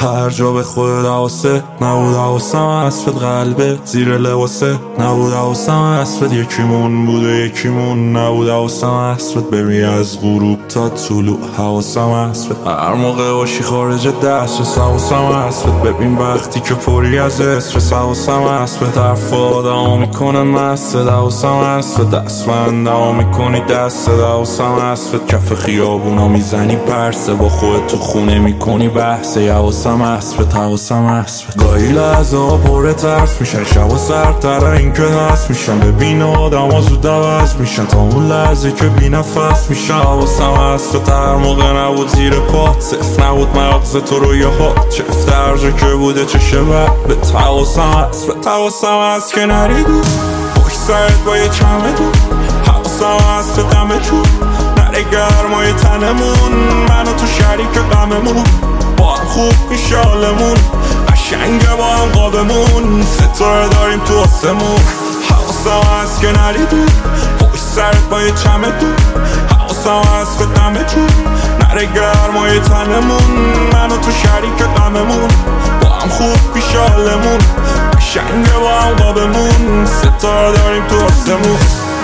هر جا به خود حواسه نبود، حواسم اسفت قلبه زیر لباسه نبود، حواسم اسفت یکیمون بود و یکیمون نبود، حواسم اسفت ببین از غروب تا طلوع، حواسم اسفت هر موقع باشی خارج دست، حواسم اسفت ببین وقتی که پری از استرس، حواسم اسفت حرف آدمو میکنه مست، حواسم اسفت دستمندمو میکنی دست، حواسم اسفت کف خیابونا میزنی پرسه، با خودت تو خونه میکنی بحثه، حواسم اسفت حواسم اسفت گاهی لحظه ها پر ترس میشن، شبا سردتر این که هست میشن، ببین آدم ها زود عوض میشن تا اون لحظه که بی نفس میشن، حواسم اسفت هر موقع نبود زیر پات، صفر نبود مغز تو رو یه هات، چفت هر جا که بوده چه شبت، حواسم اسفت حواسم هست که نریدو پشت سرت با یه چمدون، حواسم اسفت دمه چون نره گرمای تنمون، من و تو شریک غممون، با هم خوب میشه حالمون، قشنگه با هم قابمون، ستاره داریم تو آسمون، حواسم هست که نریدو پشت سرت با یه چمدون، حواسم هست به دمه چون نره گرمای تنمون، من و تو شریک غممون، با هم خوب میشه حالمون، قشنگه با هم قابمون، ستاره داریم تو آسمون.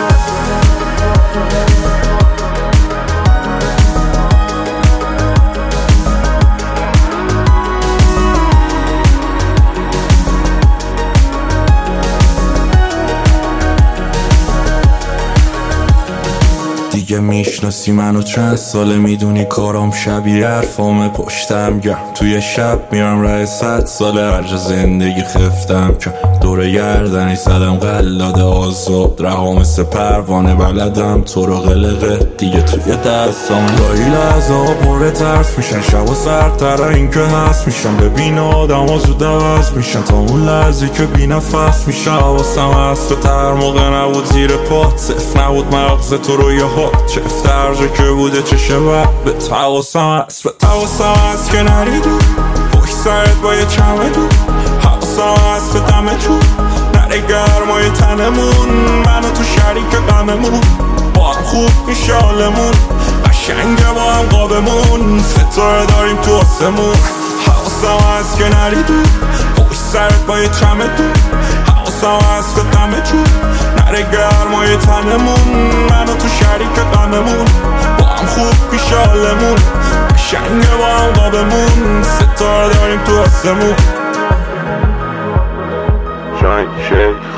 دیگه میشناسی منو چند ساله، میدونی کارام شبیه حرفامه، پشتم گرم توی شب میرم راه 100 ساله، هر جا زندگی خفتم که دور گردنی زدم قلاده آزاد، رها مثل پروانه بلدم تو رو قلقه دیگه توی دستام، گاهی لحظه ها پر ترس میشن، شبا سردتر این که هست میشن، ببین آدم ها زود عوض میشن تا اون لحظه که بی نفس میشن، حواسم هست هر موقع نبود زیر پات، صفر نبود مغز تو رو یه هات، چفت هر جا که بوده چه شبت، حواسم هست که نریدو پشت سرت با یه چمدون، حواسم هست به دمه چون نره گرمای تنمون، من و تو شریک غممون، با هم خوب میشه حالمون، قشنگه با هم قابمون، ستاره داریم تو آسمون، حواسم هست که نریدو پشت سرت با یه چمدون، حواسم هست به دمه چون نره گرمای تنمون، من و تو شریک غممون، با هم خوب میشه حالمون، قشنگه با هم قابمون، ستاره داریم تو آسمون.